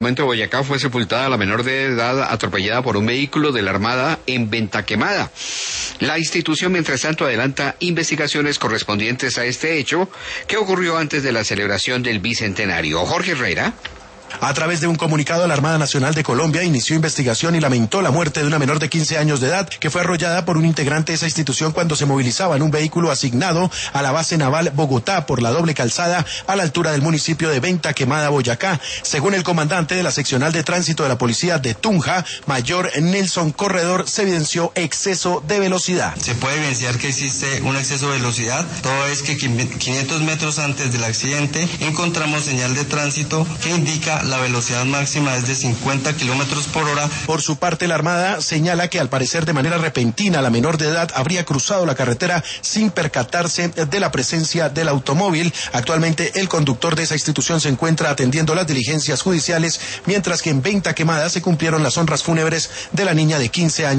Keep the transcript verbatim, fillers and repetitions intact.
En Boyacá fue sepultada la menor de edad atropellada por un vehículo de la Armada en Venta Quemada. La institución, mientras tanto, adelanta investigaciones correspondientes a este hecho que ocurrió antes de la celebración del bicentenario. Jorge Herrera. A través de un comunicado, la Armada Nacional de Colombia inició investigación y lamentó la muerte de una menor de quince años de edad que fue arrollada por un integrante de esa institución cuando se movilizaba en un vehículo asignado a la base naval Bogotá por la doble calzada a la altura del municipio de Venta Quemada, Boyacá. Según el comandante de la seccional de tránsito de la policía de Tunja, mayor Nelson Corredor, se evidenció exceso de velocidad. Se puede evidenciar que existe un exceso de velocidad, todo es que quinientos metros antes del accidente encontramos señal de tránsito que indica la velocidad máxima es de cincuenta kilómetros por hora. Por su parte, la Armada señala que al parecer de manera repentina la menor de edad habría cruzado la carretera sin percatarse de la presencia del automóvil. Actualmente el conductor de esa institución se encuentra atendiendo las diligencias judiciales, mientras que en Venta Quemada se cumplieron las honras fúnebres de la niña de quince años.